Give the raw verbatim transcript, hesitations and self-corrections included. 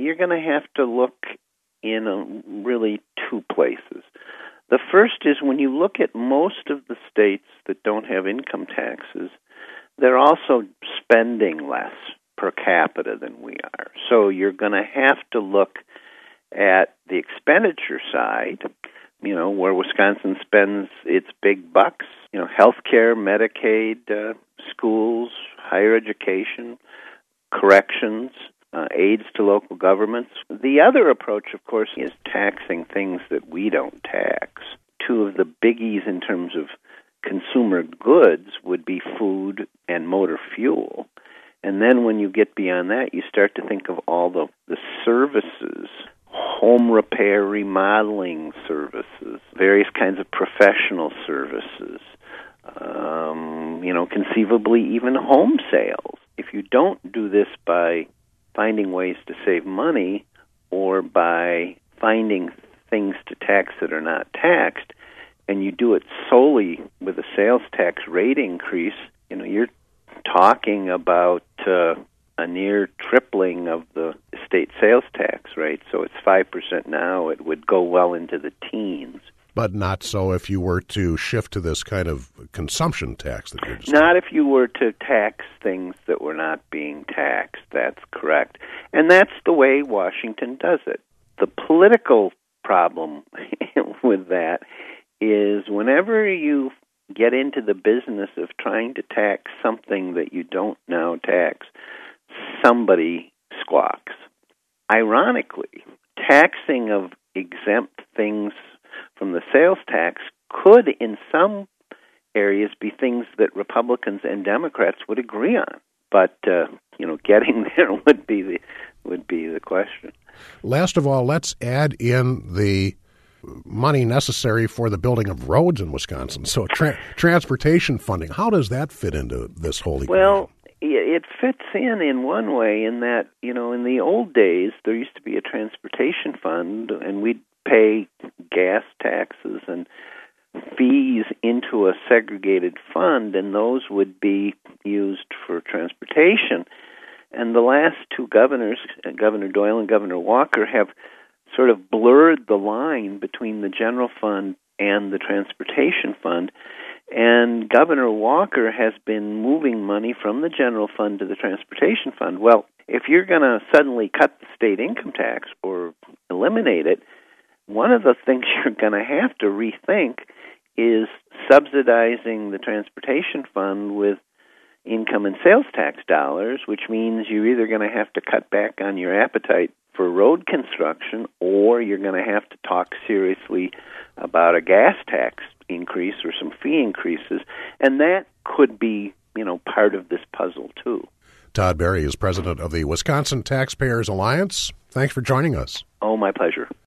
you're going to have to look in a, really two places. The first is when you look at most of the states that don't have income taxes, they're also spending less per capita than we are. So you're going to have to look at the expenditure side, you know, where Wisconsin spends its big bucks, you know, healthcare, Medicaid, uh, schools, higher education, corrections, uh, aids to local governments. The other approach, of course, is taxing things that we don't tax. Two of the biggies in terms of consumer goods would be food and motor fuel. And then when you get beyond that, you start to think of all the, the services, home repair, remodeling services, various kinds of professional services, um, you know, conceivably even home sales. If you don't do this by finding ways to save money or by finding things to tax that are not taxed, and you do it solely with a sales tax rate increase, you know, you're talking about uh, a near tripling of the state sales tax rate. So it's five percent now. It would go well into the teens. But not so if you were to shift to this kind of consumption tax that you're describing. Not if you were to tax things that were not being taxed. That's correct. And that's the way Washington does it. The political problem with that is whenever you get into the business of trying to tax something that you don't now tax, somebody squawks. Ironically, taxing of exempt things from the sales tax could, in some areas, be things that Republicans and Democrats would agree on. But uh, you know, getting there would be the would be the question. Last of all, let's add in the money necessary for the building of roads in Wisconsin. So tra- transportation funding, how does that fit into this whole equation? Well, it fits in in one way in that, you know, in the old days, there used to be a transportation fund, and we'd pay gas taxes and fees into a segregated fund, and those would be used for transportation. And the last two governors, Governor Doyle and Governor Walker, have sort of blurred the line between the general fund and the transportation fund. And Governor Walker has been moving money from the general fund to the transportation fund. Well, if you're going to suddenly cut the state income tax or eliminate it, one of the things you're going to have to rethink is subsidizing the transportation fund with income and sales tax dollars, which means you're either going to have to cut back on your appetite for road construction, or you're going to have to talk seriously about a gas tax increase or some fee increases, and that could be, you know, part of this puzzle too. Todd Berry is president of the Wisconsin Taxpayers Alliance. Thanks for joining us. Oh, my pleasure.